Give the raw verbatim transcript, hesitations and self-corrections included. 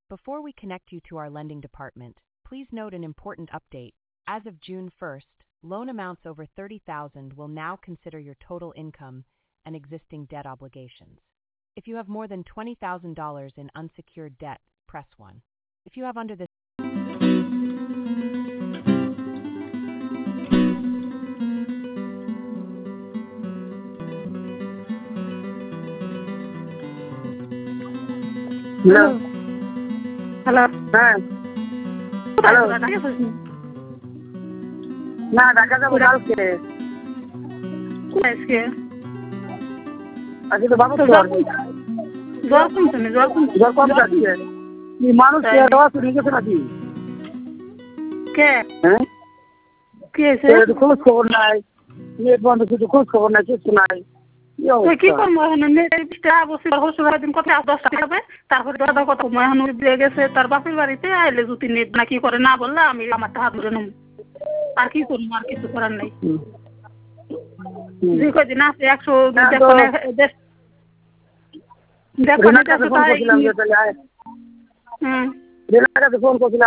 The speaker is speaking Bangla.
Before we connect you to our lending department, please note an important update. As of June first, loan amounts over thirty thousand dollars will now consider your total income and existing debt obligations. If you have more than twenty thousand dollars in unsecured debt, press one. If you have under this Hello. Hello. হ্যাঁ হ্যালো না ঢাকা যাবো কালকে আজকে আজকে তো বাবু জ্বর কমছে না জ্বর কমছে জ্বর কম যাচ্ছে মানুষ শুনে গেছে নাকি কে হ্যাঁ কি হয়েছে খোঁজ খবর নাই নেট বন্ধ কিছু খোঁজ খবর নাই কিছু নাই কি করবো এখন কথা দশটা হবে তারপরে দাদা কথা এখন দিয়ে গেছে তার বাপের বাড়িতে আইলে যদি নেট না কি করে না বললে আমি আমার হাত ধরে নেব আর কি করবো আর কিছু করার নাই যে কদিন আছে একশো দেখো ফোন করছিলাম